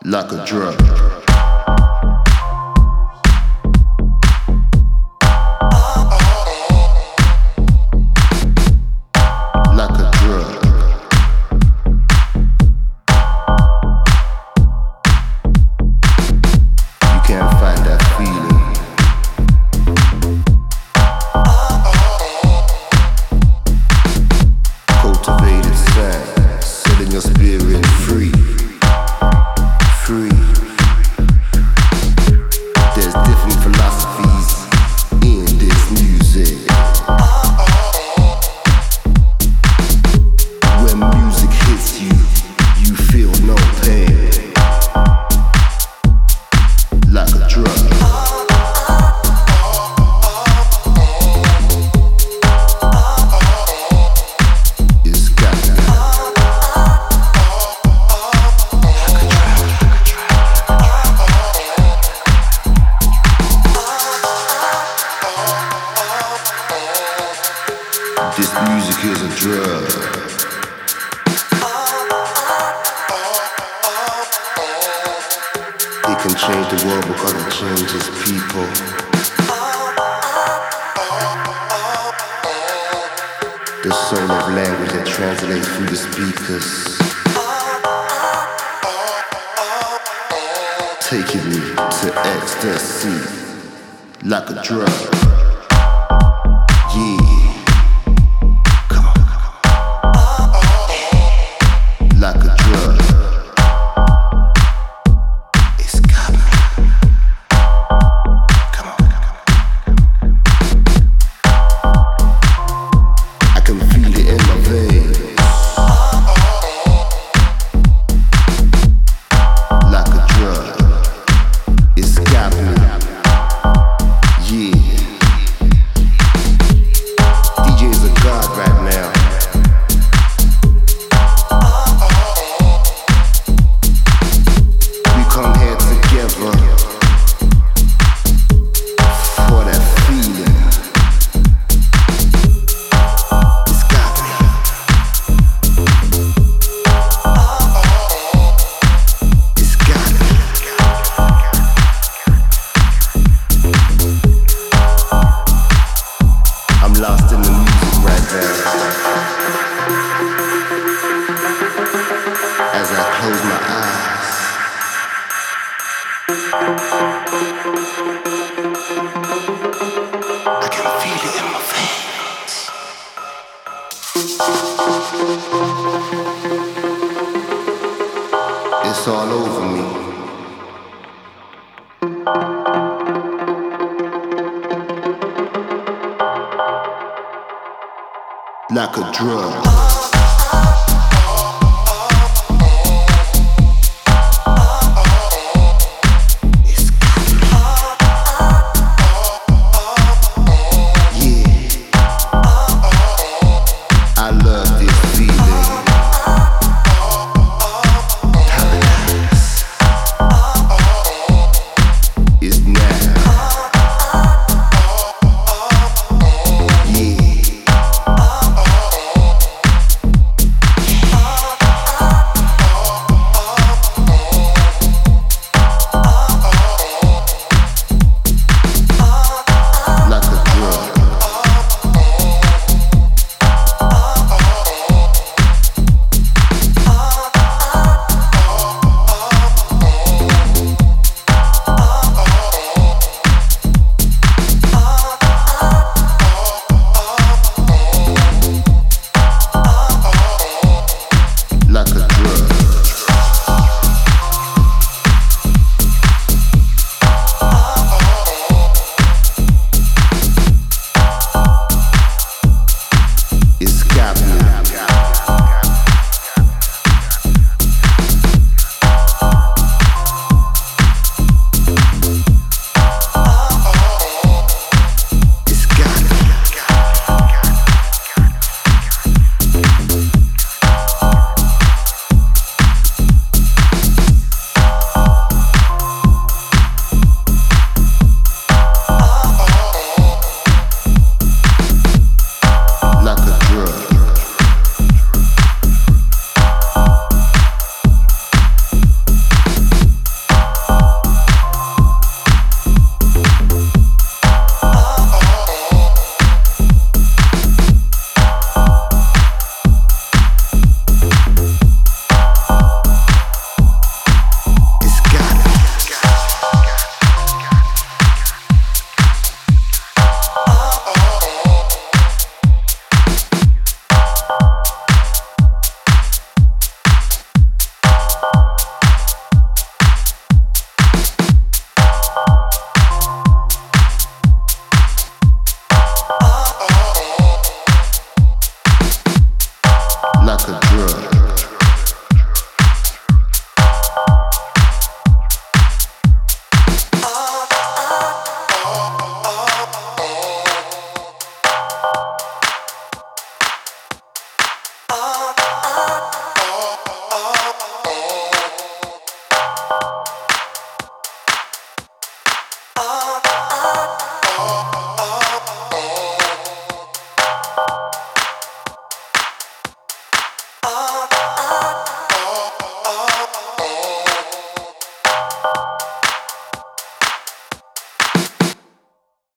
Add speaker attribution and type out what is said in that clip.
Speaker 1: like a drug. Like a drug. You can't find that feeling. Cultivated sound, setting your spirit free. Free. There's different philosophies in this music. When music hits you, you feel no pain. Like a drug. It's got me. This music is a drug. It can change the world because it changes people. The soul of language that translates through the speakers, taking me to ecstasy like a drug. Yeah. Like a drug. It's got me. Come on. I can feel it in my veins. Like a drug. It's got me. Yeah. DJ's a god right now. Come here together for that feeling. It's got me. It's got me. I'm lost in the music right now. As I close my eyes, I can feel it in my veins. It's all over me. Like a drug. Like a